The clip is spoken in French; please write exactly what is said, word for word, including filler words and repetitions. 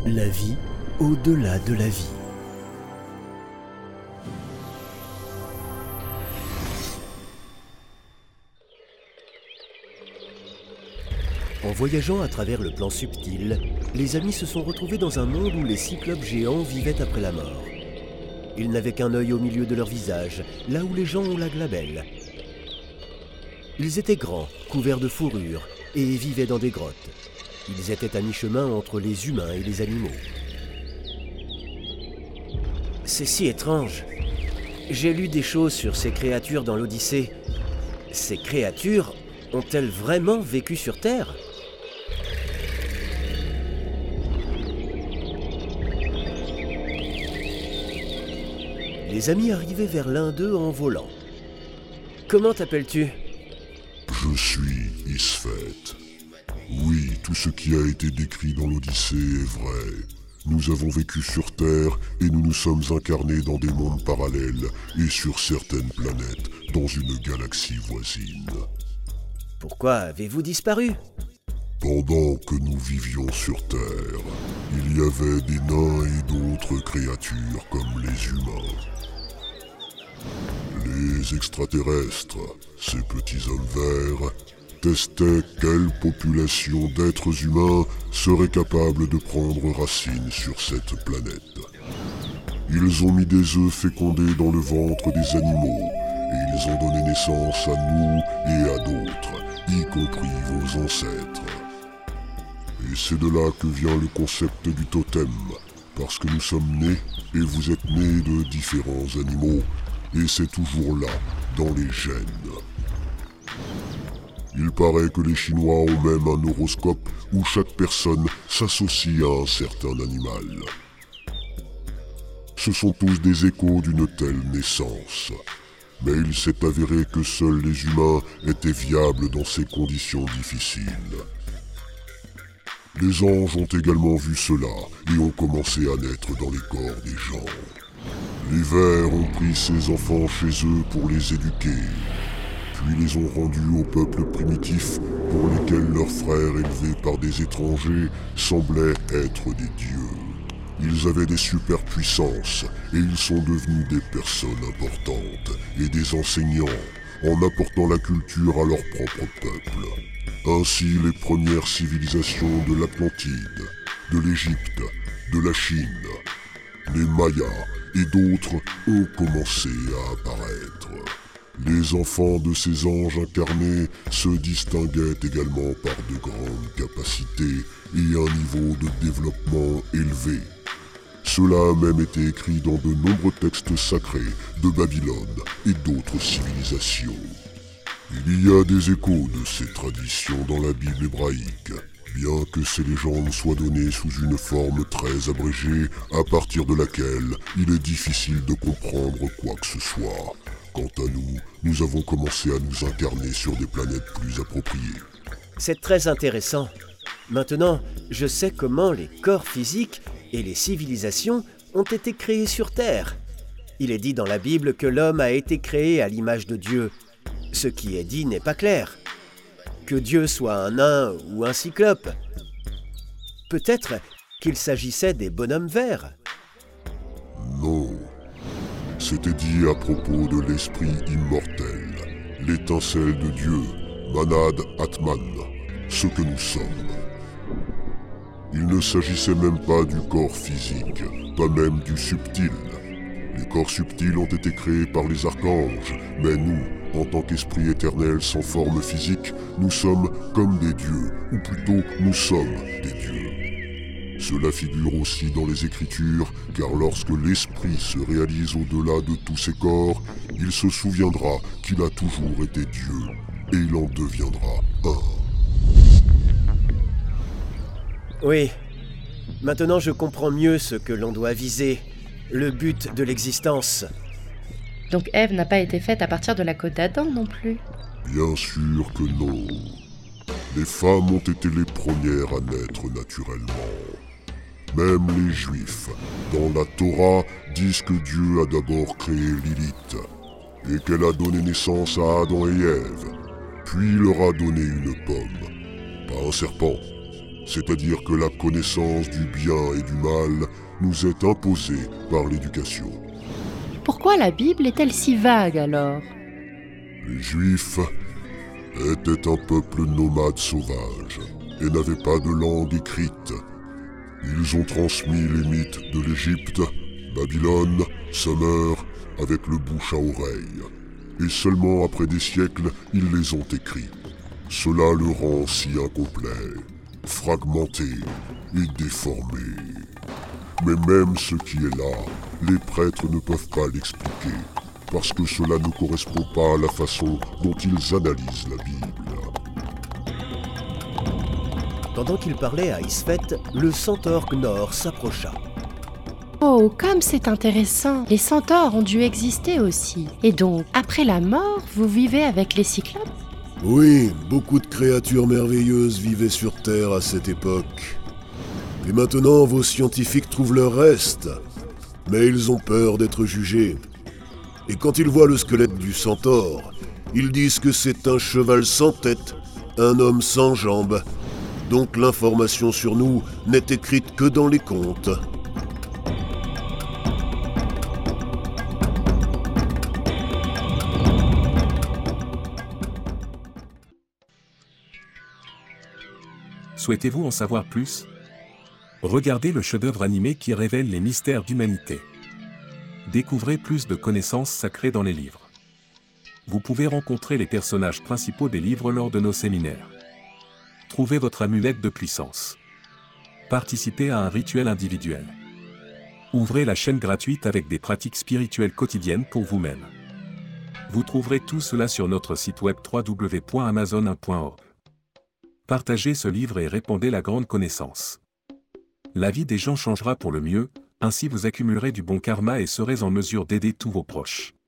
La vie au-delà de la vie. En voyageant à travers le plan subtil, les amis se sont retrouvés dans un monde où les cyclopes géants vivaient après la mort. Ils n'avaient qu'un œil au milieu de leur visage, là où les gens ont la glabelle. Ils étaient grands, couverts de fourrure, et vivaient dans des grottes. Ils étaient à mi-chemin entre les humains et les animaux. C'est si étrange. J'ai lu des choses sur ces créatures dans l'Odyssée. Ces créatures ont-elles vraiment vécu sur Terre ? Les amis arrivaient vers l'un d'eux en volant. « Comment t'appelles-tu » ? Je suis Isfet. Oui, tout ce qui a été décrit dans l'Odyssée est vrai. Nous avons vécu sur Terre et nous nous sommes incarnés dans des mondes parallèles et sur certaines planètes dans une galaxie voisine. Pourquoi avez-vous disparu ? Pendant que nous vivions sur Terre, il y avait des nains et d'autres créatures comme les humains. Les extraterrestres, ces petits hommes verts, testaient quelle population d'êtres humains serait capable de prendre racine sur cette planète. Ils ont mis des œufs fécondés dans le ventre des animaux et ils ont donné naissance à nous et à d'autres, y compris vos ancêtres. Et c'est de là que vient le concept du totem, parce que nous sommes nés et vous êtes nés de différents animaux, et c'est toujours là, dans les gènes. Il paraît que les Chinois ont même un horoscope où chaque personne s'associe à un certain animal. Ce sont tous des échos d'une telle naissance. Mais il s'est avéré que seuls les humains étaient viables dans ces conditions difficiles. Les anges ont également vu cela et ont commencé à naître dans les corps des gens. Les vers ont pris ces enfants chez eux pour les éduquer, puis les ont rendus au peuple primitif pour lesquels leurs frères élevés par des étrangers semblaient être des dieux. Ils avaient des superpuissances et ils sont devenus des personnes importantes et des enseignants en apportant la culture à leur propre peuple. Ainsi les premières civilisations de l'Atlantide, de l'Égypte, de la Chine, les Mayas et d'autres ont commencé à apparaître. Les enfants de ces anges incarnés se distinguaient également par de grandes capacités et un niveau de développement élevé. Cela a même été écrit dans de nombreux textes sacrés de Babylone et d'autres civilisations. Il y a des échos de ces traditions dans la Bible hébraïque, bien que ces légendes soient données sous une forme très abrégée, à partir de laquelle il est difficile de comprendre quoi que ce soit. Quant à nous, nous avons commencé à nous incarner sur des planètes plus appropriées. C'est très intéressant. Maintenant, je sais comment les corps physiques et les civilisations ont été créés sur Terre. Il est dit dans la Bible que l'homme a été créé à l'image de Dieu. Ce qui est dit n'est pas clair. Que Dieu soit un nain ou un cyclope. Peut-être qu'il s'agissait des bonhommes verts. Non. C'était dit à propos de l'esprit immortel, l'étincelle de Dieu, Manad Atman, ce que nous sommes. Il ne s'agissait même pas du corps physique, pas même du subtil. Les corps subtils ont été créés par les archanges, mais nous, en tant qu'esprit éternel sans forme physique, nous sommes comme des dieux, ou plutôt nous sommes des dieux. Cela figure aussi dans les Écritures, car lorsque l'esprit se réalise au-delà de tous ses corps, il se souviendra qu'il a toujours été Dieu, et il en deviendra un. Oui, maintenant je comprends mieux ce que l'on doit viser, le but de l'existence. Donc Ève n'a pas été faite à partir de la côte d'Adam non plus. Bien sûr que non. Les femmes ont été les premières à naître naturellement. Même les Juifs, dans la Torah, disent que Dieu a d'abord créé Lilith, et qu'elle a donné naissance à Adam et Ève, puis il leur a donné une pomme, pas un serpent. c'est-à-dire que la connaissance du bien et du mal nous est imposée par l'éducation. Pourquoi la Bible est-elle si vague alors? Les Juifs étaient un peuple nomade sauvage et n'avaient pas de langue écrite. Ils ont transmis les mythes de l'Égypte, Babylone, Sumer, avec le bouche à oreille. Et seulement après des siècles, ils les ont écrits. Cela le rend si incomplet, fragmenté et déformé. Mais même ce qui est là, les prêtres ne peuvent pas l'expliquer, parce que cela ne correspond pas à la façon dont ils analysent la Bible. Pendant qu'il parlait à Isfet, le centaure Gnor s'approcha. Oh, comme c'est intéressant. Les centaures ont dû exister aussi. Et donc, après la mort, vous vivez avec les cyclopes? Oui, beaucoup de créatures merveilleuses vivaient sur Terre à cette époque. Et maintenant, vos scientifiques trouvent leur reste. Mais ils ont peur d'être jugés. Et quand ils voient le squelette du centaure, ils disent que c'est un cheval sans tête, un homme sans jambes. Donc l'information sur nous n'est écrite que dans les contes. Souhaitez-vous en savoir plus? Regardez le chef-d'œuvre animé qui révèle les mystères d'humanité. Découvrez plus de connaissances sacrées dans les livres. Vous pouvez rencontrer les personnages principaux des livres lors de nos séminaires. Trouvez votre amulette de puissance. Participez à un rituel individuel. Ouvrez la chaîne gratuite avec des pratiques spirituelles quotidiennes pour vous-même. Vous trouverez tout cela sur notre site web w w w point amazon un point org. Partagez ce livre et répandez la grande connaissance. La vie des gens changera pour le mieux, ainsi vous accumulerez du bon karma et serez en mesure d'aider tous vos proches.